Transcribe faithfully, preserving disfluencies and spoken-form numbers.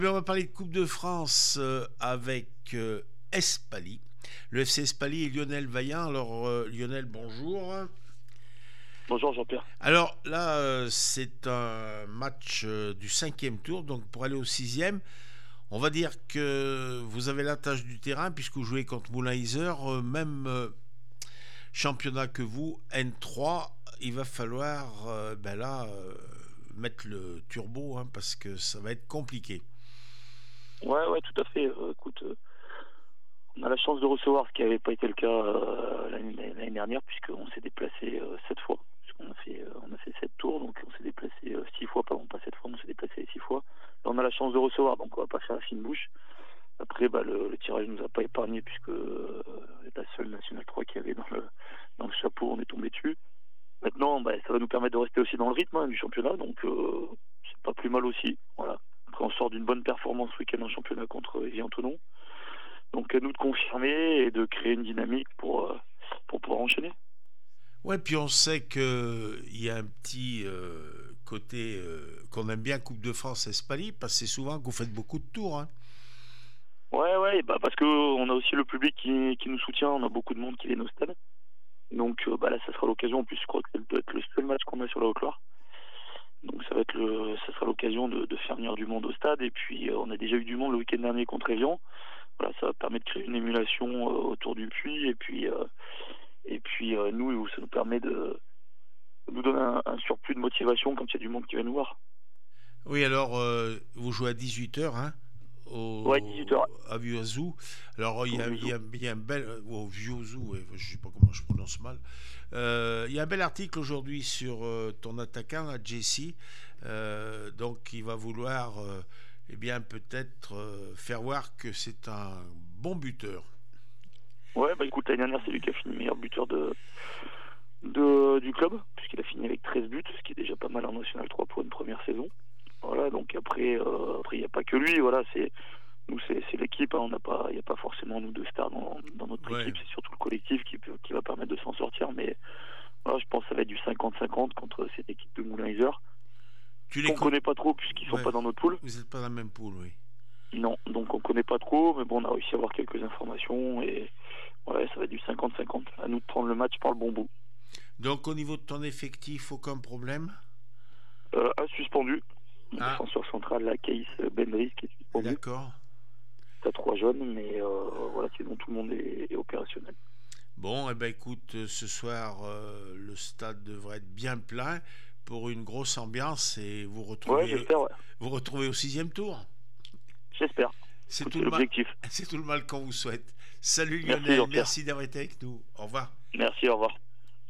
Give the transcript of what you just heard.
On va parler de Coupe de France euh, avec euh, Espali, le F C Espali et Lionel Vaillant. Alors euh, Lionel, bonjour. Bonjour Jean-Pierre. Alors là, euh, c'est un match euh, du cinquième tour, donc pour aller au sixième, on va dire que vous avez la tâche du terrain puisque vous jouez contre Moulin-Isère, euh, même euh, championnat que vous, N trois, il va falloir euh, ben là euh, mettre le turbo hein, parce que ça va être compliqué. Ouais, ouais, tout à fait. Euh, écoute, euh, on a la chance de recevoir ce qui n'avait pas été le cas euh, l'année, l'année dernière, puisqu'on s'est déplacé euh, sept fois. Puisqu'on a fait, euh, on a fait sept tours, donc on s'est déplacé euh, six fois, pardon, pas sept fois, on s'est déplacé six fois. Là, on a la chance de recevoir, donc on va pas faire la fine bouche. Après, bah, le, le tirage nous a pas épargné, puisque euh, la seule National trois qui avait dans le, dans le chapeau, on est tombé dessus. Maintenant, bah, ça va nous permettre de rester aussi dans le rythme hein, du championnat, donc euh, c'est pas plus mal aussi. Voilà. Après, on sort d'une bonne performance ce week-end en championnat contre Évian-Thonon. Donc à nous de confirmer et de créer une dynamique pour, euh, pour pouvoir enchaîner. Ouais, puis on sait qu'il y a un petit euh, côté euh, qu'on aime bien Coupe de France Espali, parce que c'est souvent que vous faites beaucoup de tours. Hein. Ouais, ouais, bah parce qu'on a aussi le public qui, qui nous soutient, on a beaucoup de monde qui vient au stade. Donc euh, bah là, ça sera l'occasion, en plus je crois que ça doit être le seul match qu'on a sur la Haute-Loire. Donc ça va être le, ça sera l'occasion de, de faire venir du monde au stade. Et puis euh, on a déjà eu du monde le week-end dernier contre Évian. Voilà, ça va permettre de créer une émulation euh, autour du puits. Et puis, euh, et puis euh, nous, ça nous permet de, de nous donner un, un surplus de motivation quand il y a du monde qui va nous voir. Oui, alors euh, vous jouez à dix-huit heures hein, Ouais, au, dix-huit heures. à Vuazou. Alors il y Au a, il y Vieux. a- il y a un bel. euh, Au Vuazou, ouais, je ne sais pas comment je prononce mal. Euh, il y a un bel article aujourd'hui sur euh, ton attaquant, là, Jesse. Euh, donc il va vouloir, euh, eh bien, peut-être euh, faire voir que c'est un bon buteur. Ouais, bah écoute, l'année dernière, c'est lui qui a fini meilleur buteur de, de, du club, puisqu'il a fini avec treize buts, ce qui est déjà pas mal en National trois pour une première saison. Voilà, donc après, euh, après il n'y a pas que lui, voilà, c'est nous, c'est, c'est l'équipe, hein, on n'a pas, il n'y a pas forcément nous deux stars dans, dans notre Ouais. équipe, c'est surtout le collectif qui, peut, qui va permettre de s'en sortir, mais voilà, je pense que ça va être du cinquante cinquante contre cette équipe de Moulin-Isère, Tu les qu'on connais. connaît pas trop puisqu'ils sont Ouais, pas dans notre poule. vous n'êtes pas dans la même poule, oui. Non, donc on connaît pas trop, mais bon, on a réussi à avoir quelques informations et voilà, ça va être du cinquante cinquante. À nous de prendre le match par le bon bout. Donc au niveau de ton effectif, aucun problème. Euh, un suspendu, mon Ah, défenseur central, la Caïs Benris, qui est suspendu. d'accord. T'as trois jeunes, mais euh, voilà, sinon tout le monde est, est opérationnel. Bon, eh ben écoute, euh, ce soir, euh, le stade devrait être bien plein pour une grosse ambiance et vous Ouais, retrouvez, j'espère, ouais. vous retrouvez au sixième tour. J'espère. C'est Écoute, tout c'est le mal, l'objectif. c'est tout le mal qu'on vous souhaite. Salut Merci Lionel, Jean-Pierre. merci d'avoir été avec nous. Au revoir. Merci, au revoir.